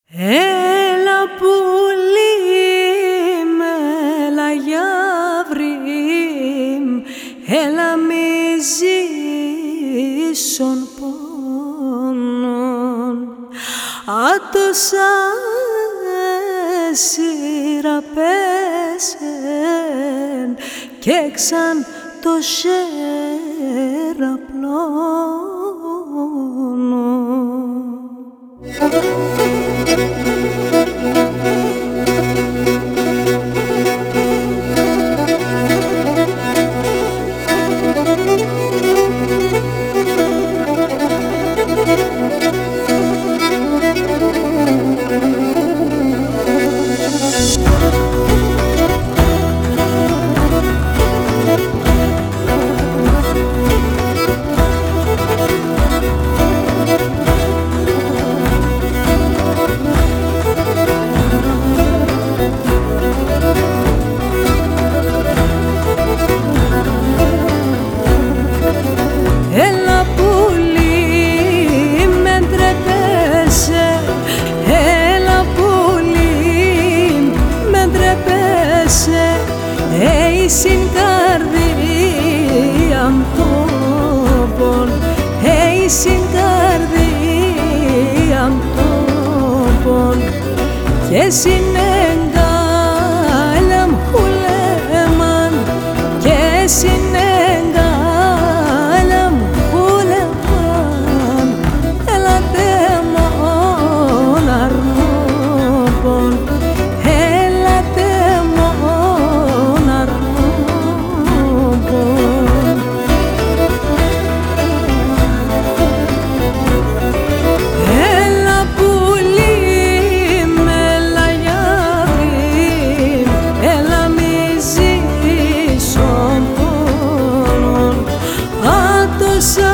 Έλα πουλί με λαγιάβριμ, έλα μη ζήσον πόνον, άτοσα σειραπέσεν και εξαν το σεραπλώνο. Στην καρδία τόπον, στην καρδία τόπον και συνέγκαλα μχουλέμαν και συνέγκαλα μχουλέμαν, έλατε μόν αρνόπον, έλατε μόν αρνόπον. Έλα πουλί με λαγιάβριμ, έλα μη ζήσον πόνον, άτοσα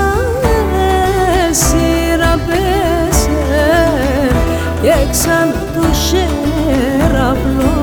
σειραπέσεν και εξαν το σεραπλώνο.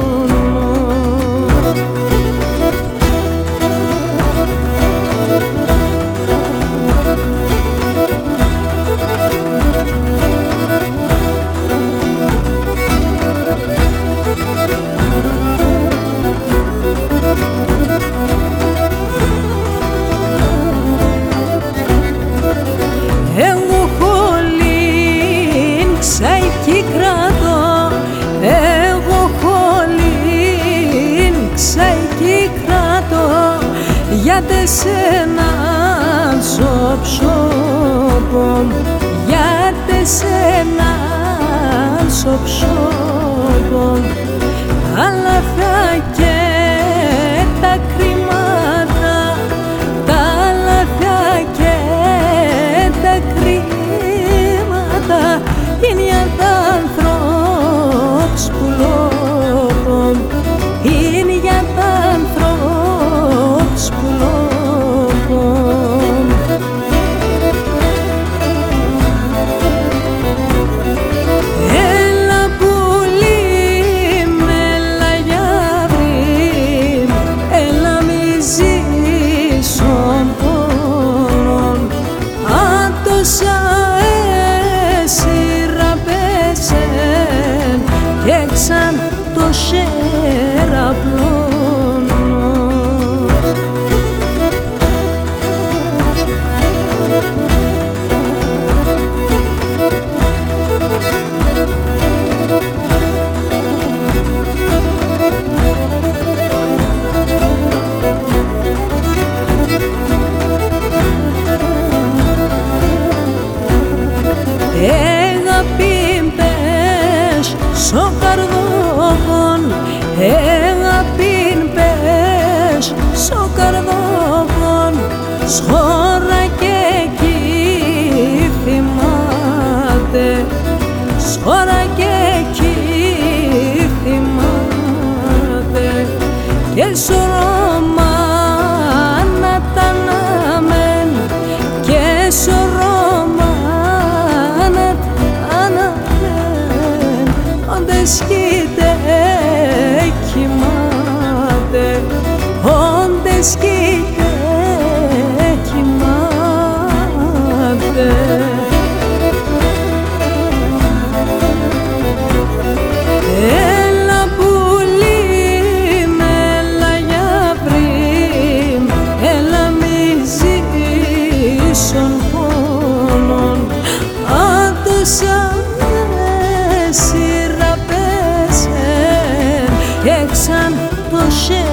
Εγώ χολήν ξαϊκή κρατώ, εγώ χολήν ξαϊκή κρατώ, για τεσέναν σοψόπον, για τεσέναν σοψόπον, τα λαθά και τα κρυμάτα, τα λαθά και τα κρύματα είναι για τα ανθρώπους που λόγουν, είναι για τα ανθρώπους που λόγουν. Έλα πουλί με λαγιάβριμ, έλα μη ζήσον πόνον, άτοσα σειραπέσεν και εξαν το σεραπλώνο. Έγαπην πες στο καρδόβον, έγαπην πες στο καρδόβον, σχώρα και εκεί θυμάται, σχώρα και εκεί θυμάται και σωρόμα να τα αναμέν και σωρόμα να τα αναμέν, όντες κοίται κοιμάται, όντες κοίται κοιμάται. προσέχει